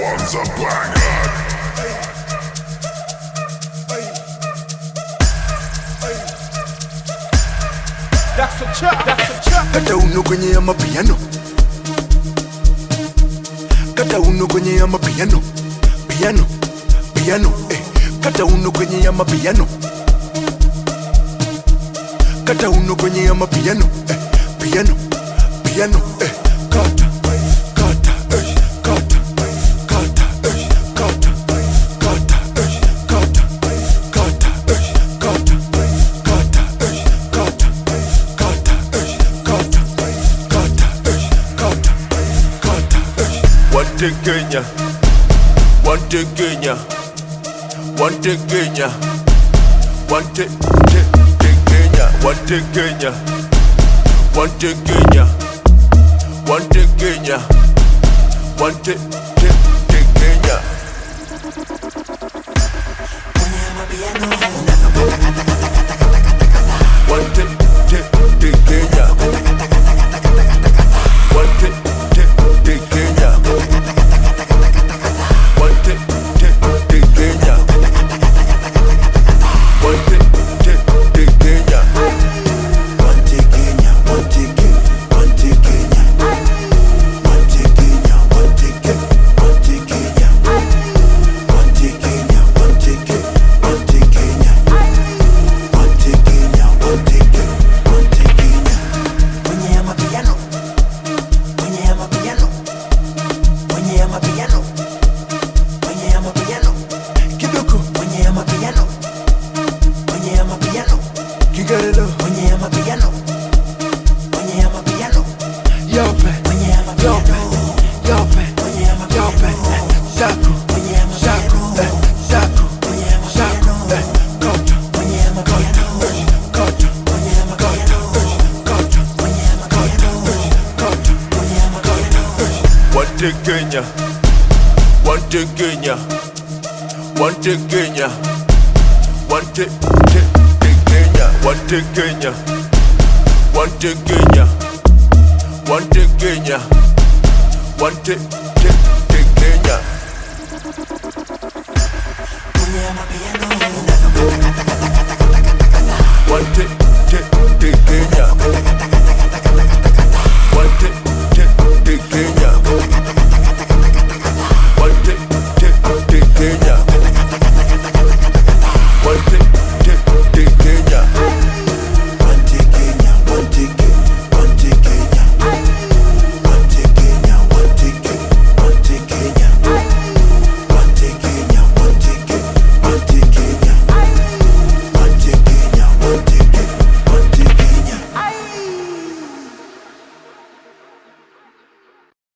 one's a banger. That's a chop, that's a chop. Kata uno kwenye ya mapiano, kata uno kwenye ya mapiano, piano, piano, kata uno kwenye ya mapiano, kata uno kwenye ya mapiano, piano, piano, kata, kata, kata, kata, kata, kata, kata, kata, kata, One take Kenya, one take Kenya, one take Kenya, one take Kenya, one take Kenya, one take Kenya, one take Kenya, one take Kenya. One take Kenya, one take Kenya. One take Kenya. One take Kenya. one take Kenya, one take Kenya, one take Kenya, one take Kenya, one take Kenya, one take Kenya, one take Kenya, one take Kenya, one take Kenya, one take Kenya, one take Kenya, one take Kenya. Kwenye ya mapiano, kwenye ya mapiano, kwenye ya mapiano, kwenye ya mapiano, kidogo, kwenye ya mapiano, kwenye ya mapiano, kigarelo, kwenye ya mapiano, kwenye ya mapiano, yope, kwenye ya mapiano, yope, kwenye ya mapiano, shaku, kwenye ya mapiano, shaku, kwenye ya mapiano, kota, kwenye ya mapiano, kota, kwenye ya mapiano, kota, kwenye ya mapiano, kota, kwenye ya mapiano. One take Kenya, one take Kenya, one take Kenya, one take Kenya, one take Kenya, one take Kenya, one take Kenya, one take Kenya. Kwenye ya mapiano, One take